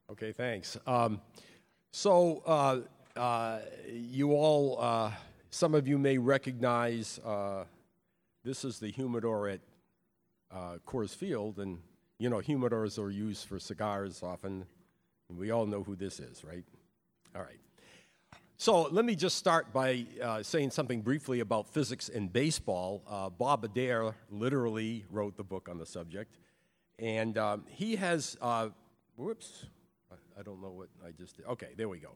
Okay, thanks. You all, some of you may recognize this is the humidor at Coors Field, and you know humidors are used for cigars often. We all know who this is, right? All right. So let me just start by saying something briefly about physics in baseball. Bob Adair literally wrote the book on the subject, and he has. Whoops. I don't know what I just did. Okay, there we go.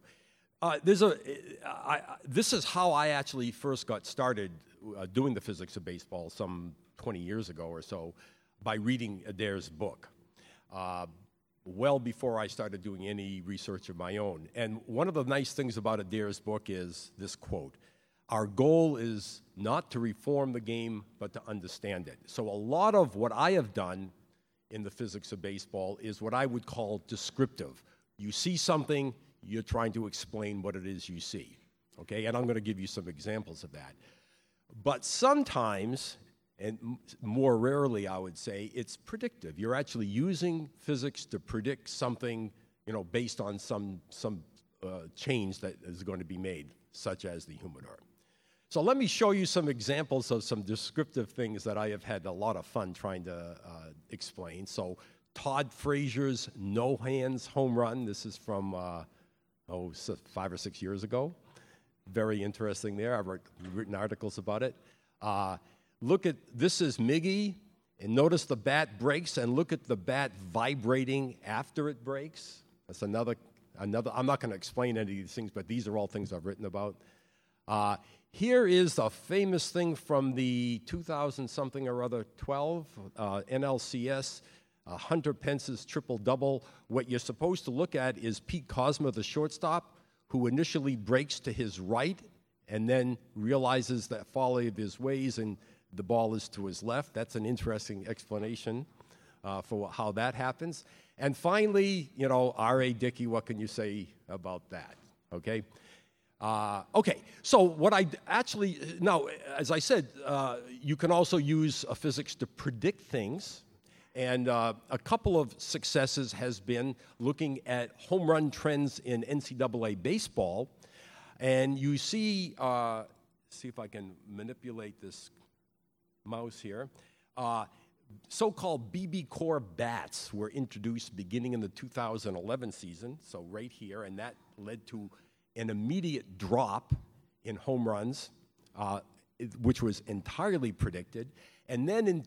This is how I actually first got started doing the physics of baseball some 20 years ago or so by reading Adair's book, well before I started doing any research of my own. And one of the nice things about Adair's book is this quote: "Our goal is not to reform the game, but to understand it." So a lot of what I have done in the physics of baseball is what I would call descriptive. You see something, you're trying to explain what it is you see, okay? And I'm going to give you some examples of that. But sometimes, and more rarely I would say, it's predictive. You're actually using physics to predict something, you know, based on some change that is going to be made, such as the humidor. So let me show you some examples of some descriptive things that I have had a lot of fun trying to explain. So Todd Frazier's no-hands home run. This is from 5 or 6 years ago. Very interesting there. I've written articles about it. Look at, this is Miggy, and notice the bat breaks, and look at the bat vibrating after it breaks. That's another. I'm not going to explain any of these things, but these are all things I've written about. Here is a famous thing from the 2000-something or other 12 NLCS. Hunter Pence's triple-double. What you're supposed to look at is Pete Kozma, the shortstop, who initially breaks to his right and then realizes that folly of his ways and the ball is to his left. That's an interesting explanation for how that happens. And finally, you know, R.A. Dickey, what can you say about that? Okay? So what I actually, now, as I said, you can also use physics to predict things. And a couple of successes has been looking at home run trends in NCAA baseball. And you see if I can manipulate this mouse here. So-called BB Core bats were introduced beginning in the 2011 season, so right here, and that led to an immediate drop in home runs, which was entirely predicted. And then in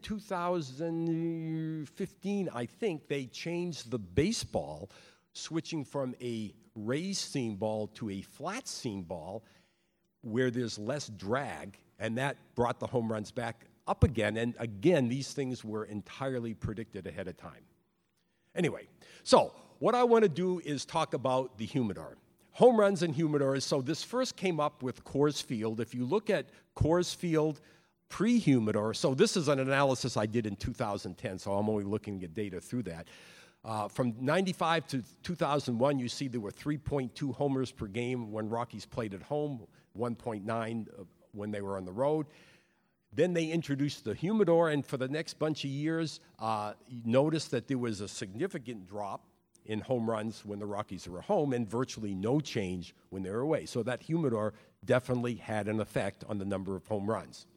2015, I think, they changed the baseball, switching from a raised seam ball to a flat seam ball where there's less drag, and that brought the home runs back up again. And again, these things were entirely predicted ahead of time. Anyway, so what I want to do is talk about the humidor. Home runs and humidors. So this first came up with Coors Field. If you look at Coors Field pre-humidor, so this is an analysis I did in 2010, so I'm only looking at data through that. From 95 to 2001, you see there were 3.2 homers per game when Rockies played at home, 1.9 when they were on the road. Then they introduced the humidor, and for the next bunch of years, you noticed that there was a significant drop in home runs when the Rockies were home and virtually no change when they were away. So that humidor definitely had an effect on the number of home runs.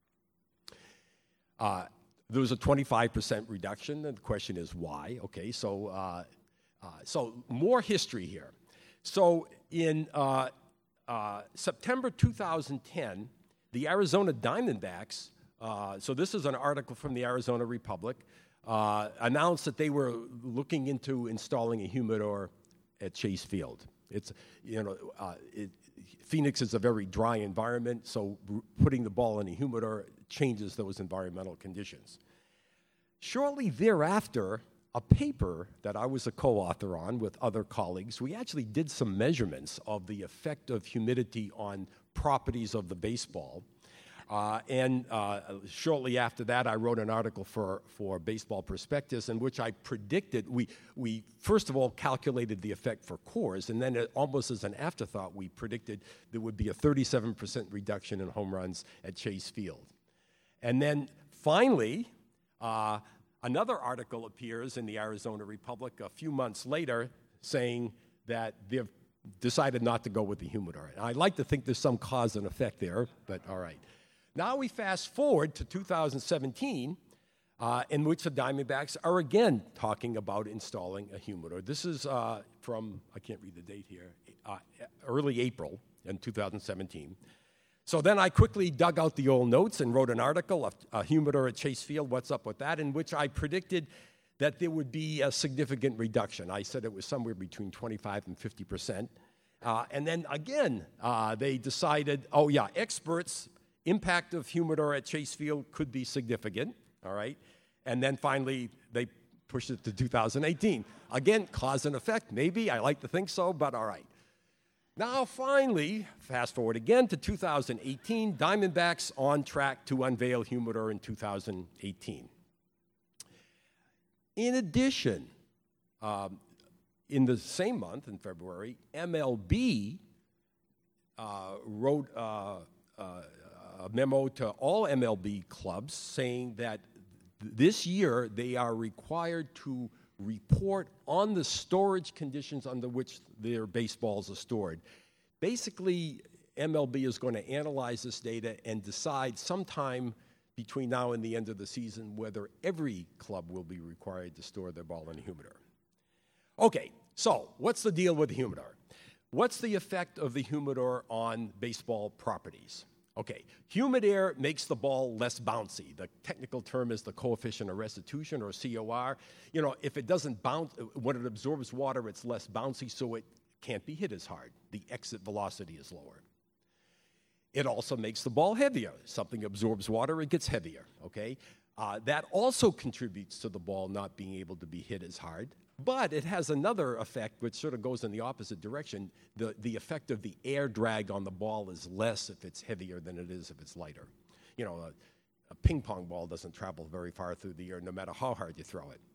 There was a 25% reduction, and the question is why. Okay, so more history here. So in September 2010, the Arizona Diamondbacks, so this is an article from the Arizona Republic, announced that they were looking into installing a humidor at Chase Field. It's, you know, Phoenix is a very dry environment, so putting the ball in a humidor changes those environmental conditions. Shortly thereafter, a paper that I was a co-author on with other colleagues, we actually did some measurements of the effect of humidity on properties of the baseball. Shortly after that, I wrote an article for Baseball Prospectus in which I predicted, we first of all calculated the effect for Coors, and then almost as an afterthought, we predicted there would be a 37% reduction in home runs at Chase Field. And then finally, another article appears in the Arizona Republic a few months later saying that they've decided not to go with the humidor. And I'd like to think there's some cause and effect there, but all right. Now we fast forward to 2017, in which the Diamondbacks are again talking about installing a humidor. This is from, I can't read the date here, early April in 2017. So then I quickly dug out the old notes and wrote an article, a humidor at Chase Field, what's up with that, in which I predicted that there would be a significant reduction. I said it was somewhere between 25 and 50%. And then again, they decided, oh yeah, experts, impact of humidor at Chase Field could be significant, all right? And then finally, they pushed it to 2018. Again, cause and effect, maybe, I like to think so, but all right. Now, finally, fast forward again to 2018, Diamondbacks on track to unveil humidor in 2018. In addition, in the same month, in February, MLB wrote a memo to all MLB clubs saying that this year they are required to report on the storage conditions under which their baseballs are stored. Basically, MLB is going to analyze this data and decide sometime between now and the end of the season whether every club will be required to store their ball in a humidor. Okay, so what's the deal with the humidor? What's the effect of the humidor on baseball properties? Okay, humid air makes the ball less bouncy. The technical term is the coefficient of restitution, or COR. You know, if it doesn't bounce, when it absorbs water, it's less bouncy, so it can't be hit as hard. The exit velocity is lower. It also makes the ball heavier. Something absorbs water, it gets heavier, okay? That also contributes to the ball not being able to be hit as hard. But it has another effect which sort of goes in the opposite direction. The effect of the air drag on the ball is less if it's heavier than it is if it's lighter. You know, a ping pong ball doesn't travel very far through the air no matter how hard you throw it.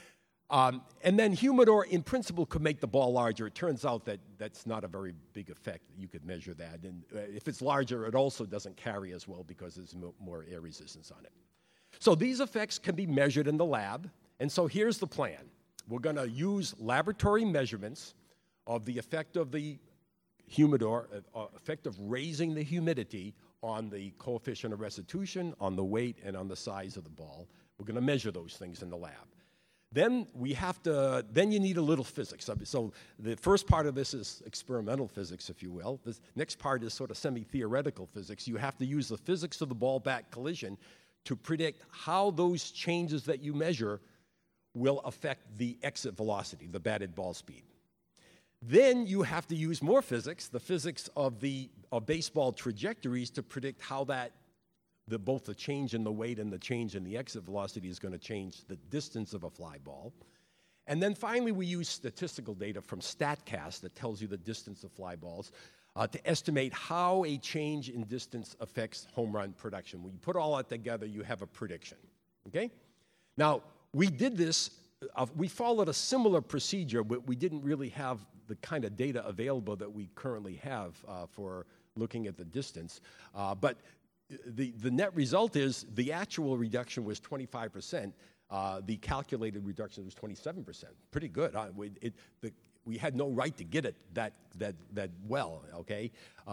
And then humidor, in principle, could make the ball larger. It turns out that that's not a very big effect. You could measure that. And if it's larger, it also doesn't carry as well because there's more air resistance on it. So these effects can be measured in the lab. And so here's the plan. We're going to use laboratory measurements of the effect of the humidor, effect of raising the humidity on the coefficient of restitution, on the weight, and on the size of the ball. We're going to measure those things in the lab. Then you need a little physics. So the first part of this is experimental physics, if you will. The next part is sort of semi-theoretical physics. You have to use the physics of the ball-back collision to predict how those changes that you measure will affect the exit velocity, the batted ball speed. Then you have to use more physics, the physics of baseball trajectories, to predict how both the change in the weight and the change in the exit velocity is going to change the distance of a fly ball. And then finally, we use statistical data from StatCast that tells you the distance of fly balls to estimate how a change in distance affects home run production. When you put all that together, you have a prediction, okay? Now, we did this, we followed a similar procedure, but we didn't really have the kind of data available that we currently have for looking at the distance. But the net result is the actual reduction was 25%. The calculated reduction was 27%. Pretty good. We had no right to get it that well, okay?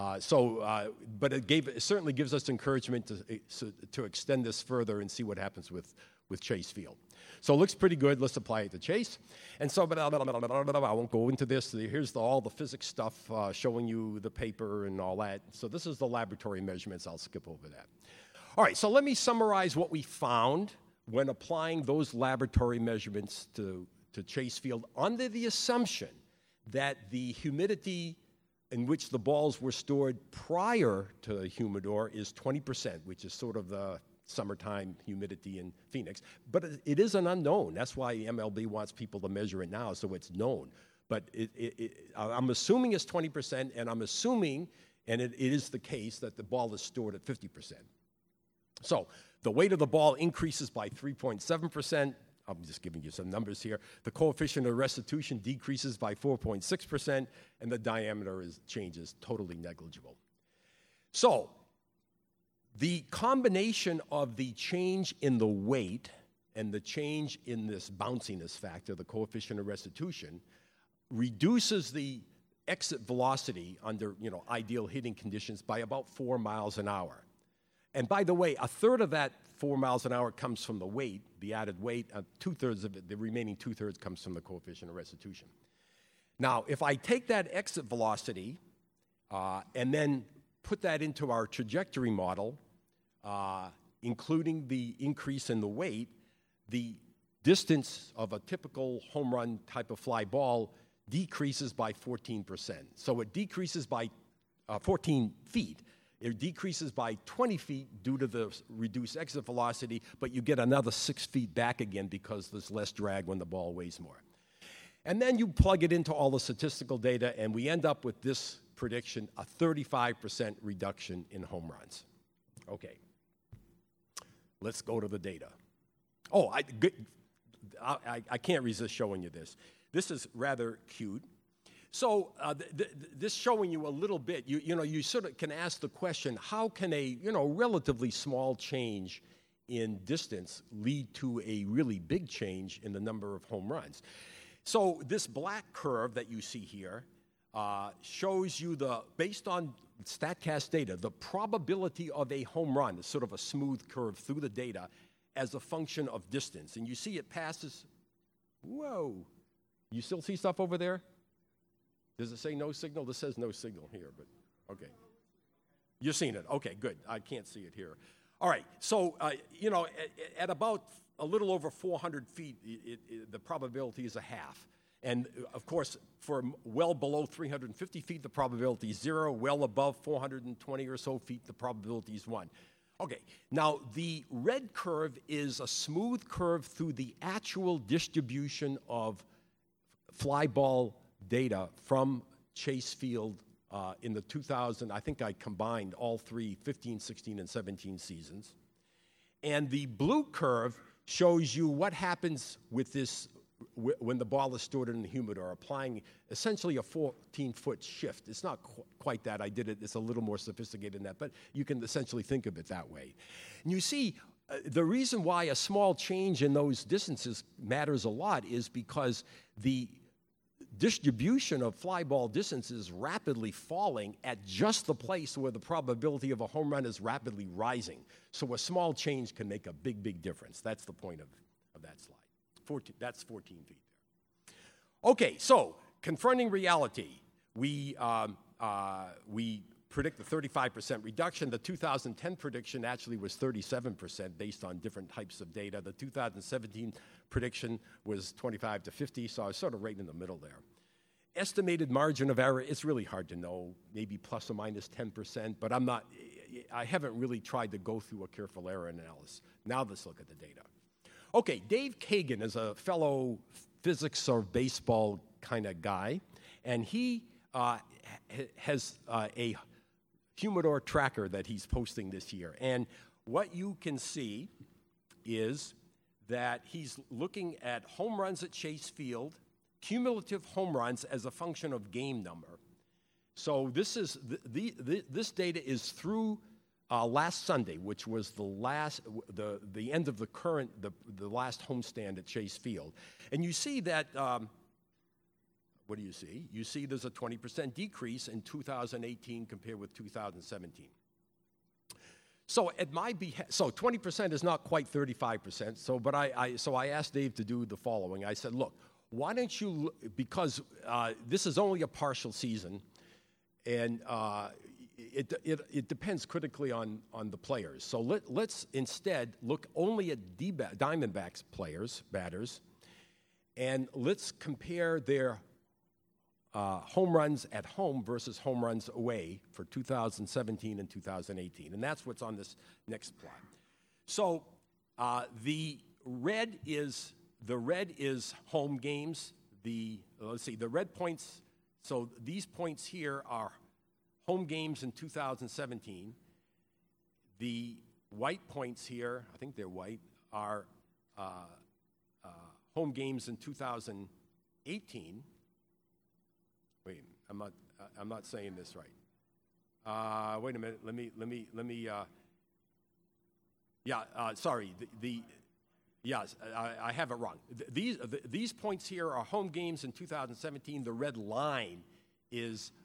But it certainly gives us encouragement to extend this further and see what happens with Chase Field. So it looks pretty good. Let's apply it to Chase. And so, I won't go into this. Here's all the physics stuff showing you the paper and all that. So this is the laboratory measurements. I'll skip over that. All right, so let me summarize what we found when applying those laboratory measurements to Chase Field under the assumption that the humidity in which the balls were stored prior to the humidor is 20%, which is sort of the summertime humidity in Phoenix. But it is an unknown. That's why MLB wants people to measure it now, so it's known. But I'm assuming it's 20%, and I'm assuming, and it is the case, that the ball is stored at 50%. So the weight of the ball increases by 3.7%. I'm just giving you some numbers here. The coefficient of restitution decreases by 4.6%, and the diameter changes totally negligible. So the combination of the change in the weight and the change in this bounciness factor, the coefficient of restitution, reduces the exit velocity under ideal hitting conditions by about 4 miles an hour. And by the way, a third of that 4 miles an hour comes from the weight, the added weight. Two-thirds of it, the remaining two-thirds comes from the coefficient of restitution. Now, if I take that exit velocity and then put that into our trajectory model, including the increase in the weight, the distance of a typical home run type of fly ball decreases by 14%. So it decreases by 14 feet. It decreases by 20 feet due to the reduced exit velocity, but you get another 6 feet back again because there's less drag when the ball weighs more. And then you plug it into all the statistical data, and we end up with this prediction, a 35% reduction in home runs. Okay. Let's go to the data. Oh, I can't resist showing you this. This is rather cute. So this showing you a little bit, you sort of can ask the question, how can a relatively small change in distance lead to a really big change in the number of home runs? So this black curve that you see here shows you based on StatCast data, the probability of a home run is sort of a smooth curve through the data as a function of distance. And you see it passes, whoa. You still see stuff over there? Does it say no signal? This says no signal here, but okay. You're seeing it. Okay, good. I can't see it here. All right, so, at about a little over 400 feet, the probability is a half. And, of course, for well below 350 feet, the probability is 0. Well above 420 or so feet, the probability is 1. Okay, now the red curve is a smooth curve through the actual distribution of fly ball data from Chase Field in the 2000, I think I combined all three, 15, 16, and 17 seasons. And the blue curve shows you what happens with this when the ball is stored in the humidor, applying essentially a 14-foot shift. It's not quite that. I did it. It's a little more sophisticated than that, but you can essentially think of it that way. And you see, the reason why a small change in those distances matters a lot is because the distribution of fly ball distance is rapidly falling at just the place where the probability of a home run is rapidly rising. So a small change can make a big, big difference. That's the point of that slide. That's 14 feet there. Okay, so confronting reality. We predict the 35% reduction. The 2010 prediction actually was 37% based on different types of data. The 2017 prediction was 25 to 50, so I was sort of right in the middle there. Estimated margin of error, it's really hard to know, maybe plus or minus 10%, but I haven't really tried to go through a careful error analysis. Now let's look at the data. Okay, Dave Kagan is a fellow physics or baseball kind of guy, and he has a humidor tracker that he's posting this year. And what you can see is that he's looking at home runs at Chase Field, cumulative home runs as a function of game number. So this is this data is through last Sunday, which was the end of the last homestand at Chase Field. And you see that, what do you see? You see there's a 20% decrease in 2018 compared with 2017. So so 20% is not quite 35%. So, but I asked Dave to do the following. I said, look, why don't you, because this is only a partial season, and it depends critically on the players. So let's instead look only at Diamondbacks batters, and let's compare their home runs at home versus home runs away for 2017 and 2018. And that's what's on this next plot. So the red is home games. The red points, so these points here are home games in 2017. The white points here, I think they're white, are home games in 2018. Wait, I'm not saying this right. Wait a minute. Let me. Sorry. Yes, I have it wrong. These points here are home games in 2017. The red line is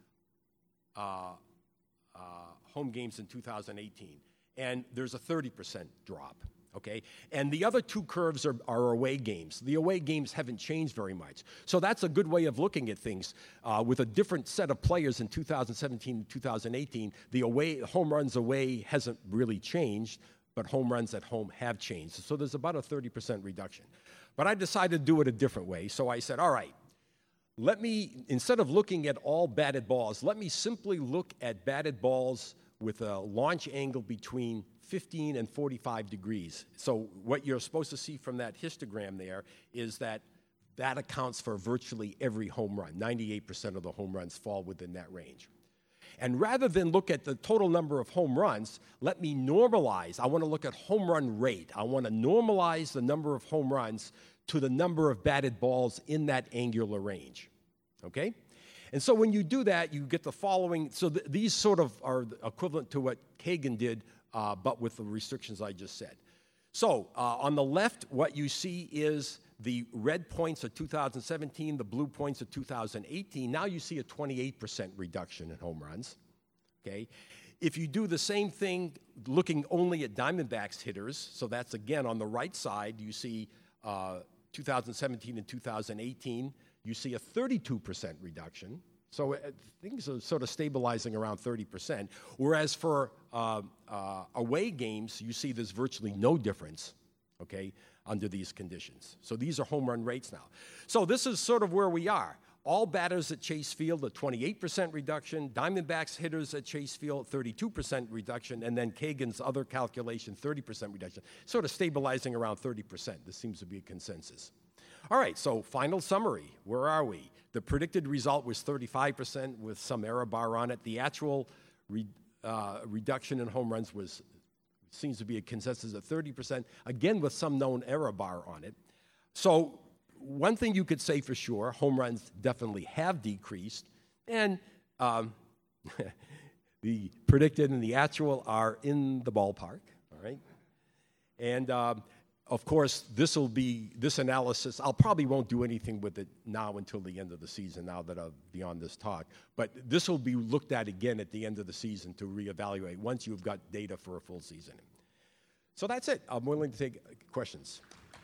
home games in 2018. And there's a 30% drop, okay? And the other two curves are away games. The away games haven't changed very much. So that's a good way of looking at things. With a different set of players in 2017 and 2018, the home runs away hasn't really changed, but home runs at home have changed. So there's about a 30% reduction. But I decided to do it a different way. So I said, all right, instead of looking at all batted balls, let me simply look at batted balls with a launch angle between 15 and 45 degrees. So what you're supposed to see from that histogram there is that accounts for virtually every home run. 98% of the home runs fall within that range. And rather than look at the total number of home runs, let me normalize. I want to look at home run rate. I want to normalize the number of home runs to the number of batted balls in that angular range, okay? And so when you do that, you get the following. So these sort of are equivalent to what Kagan did, but with the restrictions I just said. So on the left, what you see is the red points of 2017, the blue points of 2018. Now you see a 28% reduction in home runs, okay? If you do the same thing looking only at Diamondbacks hitters, so that's again on the right side, you see 2017 and 2018, you see a 32% reduction. So things are sort of stabilizing around 30%, whereas for away games, you see there's virtually no difference, okay, under these conditions. So these are home run rates now. So this is sort of where we are. All batters at Chase Field, a 28% reduction. Diamondbacks hitters at Chase Field, 32% reduction. And then Kagan's other calculation, 30% reduction. Sort of stabilizing around 30%. This seems to be a consensus. All right, so final summary. Where are we? The predicted result was 35% with some error bar on it. The actual reduction in home runs seems to be a consensus of 30%, again with some known error bar on it. So one thing you could say for sure, home runs definitely have decreased, and the predicted and the actual are in the ballpark, all right? And of course, this analysis, I probably won't do anything with it now until the end of the season, now that I'm beyond this talk. But this will be looked at again at the end of the season to reevaluate once you've got data for a full season. So that's it. I'm willing to take questions.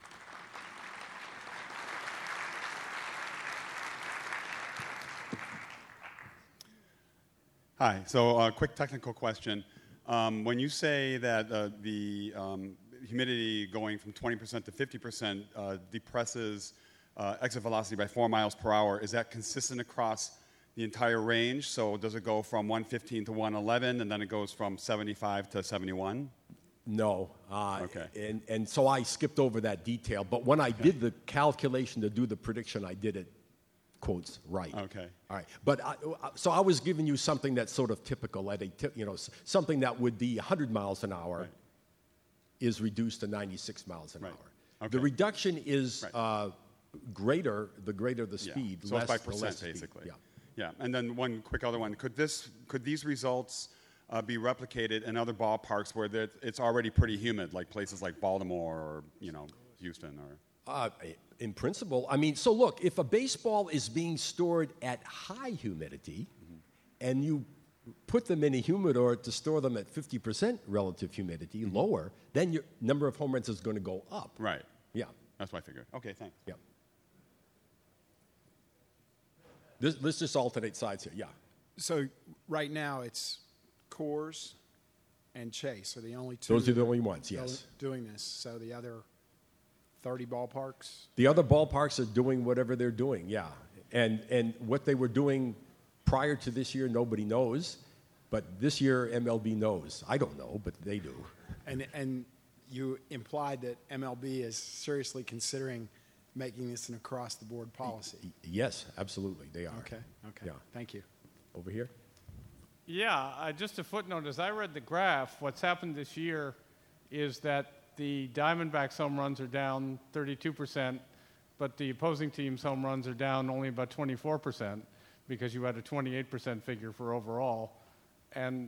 Hi. So a quick technical question. When you say that the humidity going from 20% to 50% depresses exit velocity by 4 miles per hour, is that consistent across the entire range? So does it go from 115 to 111, and then it goes from 75 to 71? No. Okay. And so I skipped over that detail. But when I did the calculation to do the prediction, I did it, quotes, right. Okay. All right. But so I was giving you something that's sort of typical, at something that would be 100 miles an hour. Right. Is reduced to 96 miles an hour. Okay. The reduction is greater, the greater the speed. So less, it's by percent, speed. basically. Yeah. And then one quick other one. Could these results be replicated in other ballparks where it's already pretty humid, like places like Baltimore or Houston or? In principle, I mean, so look, if a baseball is being stored at high humidity, and you put them in a humidor to store them at 50% relative humidity, lower, then your number of home runs is going to go up. Right. Yeah. That's what I figured. Okay, thanks. Yeah. Let's just alternate sides here. Yeah. So right now it's Coors and Chase are the only two. Those are the only ones, yes. Doing this. So the other 30 ballparks? The other ballparks are doing whatever they're doing, yeah. And what they were doing prior to this year, nobody knows. But this year, MLB knows. I don't know, but they do. And you implied that MLB is seriously considering making this an across-the-board policy. Yes, absolutely, they are. Okay. Yeah. Thank you. Over here? Yeah, just a footnote. As I read the graph, what's happened this year is that the Diamondbacks home runs are down 32%, but the opposing team's home runs are down only about 24% because you had a 28% figure for overall. And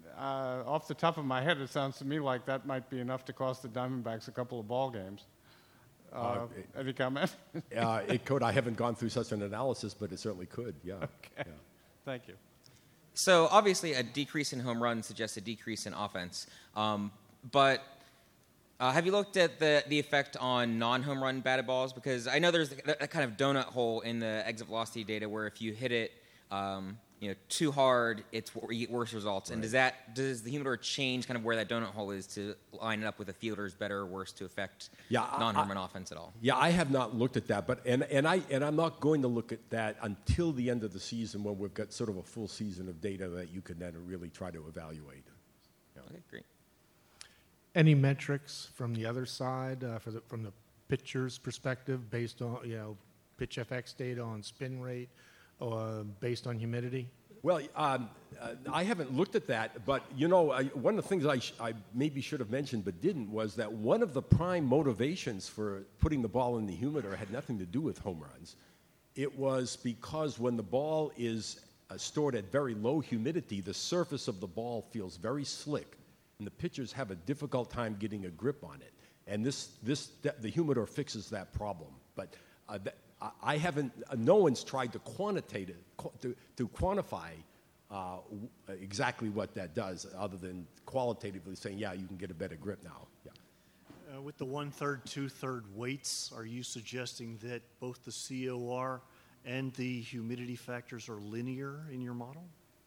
off the top of my head, it sounds to me like that might be enough to cost the Diamondbacks a couple of ball games. Any comment? It could. I haven't gone through such an analysis, but it certainly could. Yeah. Okay. Yeah. Thank you. So obviously, a decrease in home runs suggests a decrease in offense. But have you looked at the effect on non-home run batted balls? Because I know there's that kind of donut hole in the exit velocity data where if you hit it, too hard, you get worse results. And does the humidor change kind of where that donut hole is to line it up with the fielders better or worse to affect non-home run offense at all? Yeah, I have not looked at that, but I'm not going to look at that until the end of the season when we've got sort of a full season of data that you can then really try to evaluate. Yeah. Okay, great. Any metrics from the other side, from the pitcher's perspective, based on pitch FX data on spin rate, or based on humidity? Well, I haven't looked at that, but one of the things I maybe should have mentioned but didn't was that one of the prime motivations for putting the ball in the humidor had nothing to do with home runs. It was because when the ball is stored at very low humidity, the surface of the ball feels very slick, and the pitchers have a difficult time getting a grip on it. And the humidor fixes that problem. But I haven't. No one's tried to quantitate it, to quantify exactly what that does, other than qualitatively saying, yeah, you can get a better grip now. Yeah. With the 1/3, 2/3 weights, are you suggesting that both the COR and the humidity factors are linear in your model?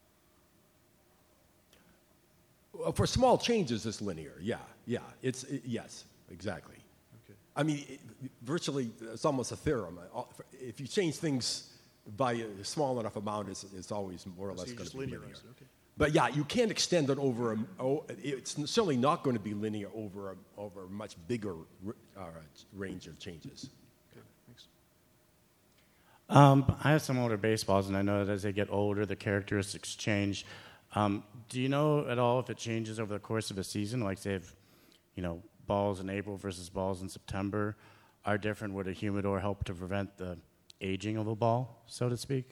For small changes, it's linear. Yeah. Yes, exactly. Okay. I mean, virtually, it's almost a theorem. If you change things by a small enough amount, it's always more or less going to be linear. Okay. But yeah, you can't extend it over. It's certainly not going to be linear over a much bigger range of changes. Okay, thanks. I have some older baseballs, and I know that as they get older, the characteristics change. Do you know at all if it changes over the course of a season? Like, say, if balls in April versus balls in September are different, would a humidor help to prevent the aging of a ball, so to speak?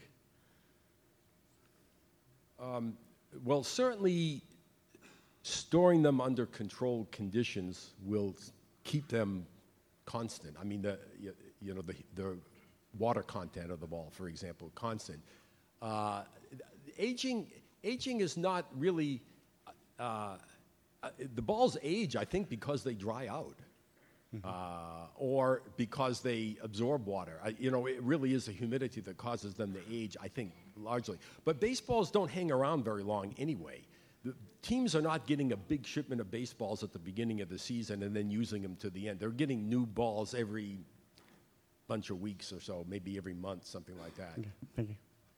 Well, certainly storing them under controlled conditions will keep them constant. I mean, the water content of the ball, for example, constant. Aging is not really. The balls age, I think, because they dry out, or because they absorb water. It really is the humidity that causes them to age, I think, largely. But baseballs don't hang around very long anyway. The teams are not getting a big shipment of baseballs at the beginning of the season and then using them to the end. They're getting new balls every bunch of weeks or so, maybe every month, something like that. Okay, thank you.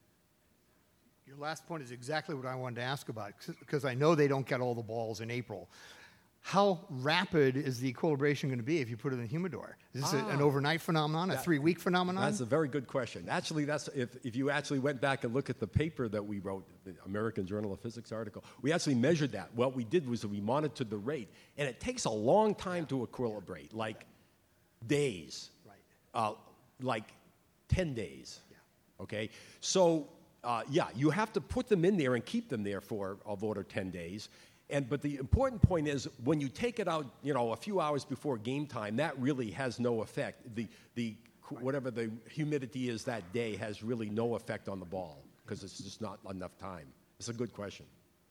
Your last point is exactly what I wanted to ask about, because I know they don't get all the balls in April. How rapid is the equilibration going to be if you put it in the humidor? Is this an overnight phenomenon, a 3-week phenomenon? That's a very good question. Actually, if you actually went back and look at the paper that we wrote, the American Journal of Physics article, we actually measured that. What we did was we monitored the rate, and it takes a long time to equilibrate, like days, like 10 days. Yeah. Okay, so you have to put them in there and keep them there for of order 10 days. But the important point is when you take it out, a few hours before game time, that really has no effect. Whatever the humidity is that day has really no effect on the ball because it's just not enough time. It's a good question.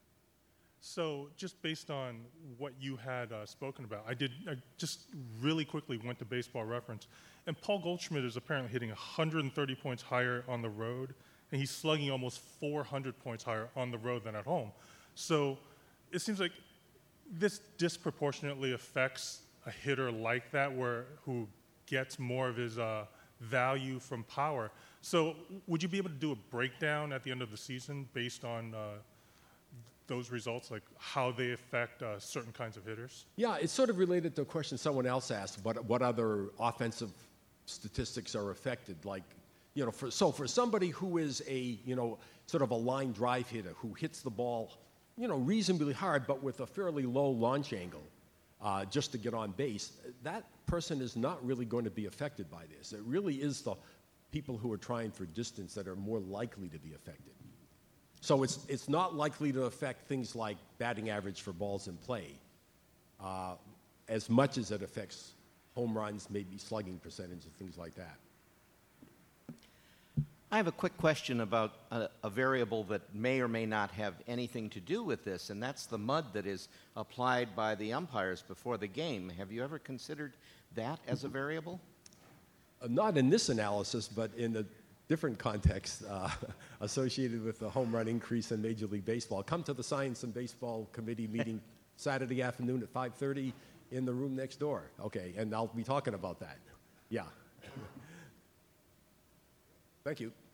So just based on what you had spoken about, I just really quickly went to Baseball Reference, and Paul Goldschmidt is apparently hitting 130 points higher on the road, and he's slugging almost 400 points higher on the road than at home. So it seems like this disproportionately affects a hitter like that, who gets more of his value from power. So would you be able to do a breakdown at the end of the season based on those results, like how they affect certain kinds of hitters? Yeah, it's sort of related to a question someone else asked, what other offensive statistics are affected, like, for somebody who is a, sort of a line drive hitter who hits the ball, reasonably hard, but with a fairly low launch angle, just to get on base, that person is not really going to be affected by this. It really is the people who are trying for distance that are more likely to be affected. So it's not likely to affect things like batting average for balls in play as much as it affects home runs, maybe slugging percentage and things like that. I have a quick question about a variable that may or may not have anything to do with this, and that's the mud that is applied by the umpires before the game. Have you ever considered that as a variable? Not in this analysis, but in a different context associated with the home run increase in Major League Baseball. Come to the Science and Baseball Committee meeting Saturday afternoon at 5:30 in the room next door. Okay, and I'll be talking about that. Yeah. Thank you.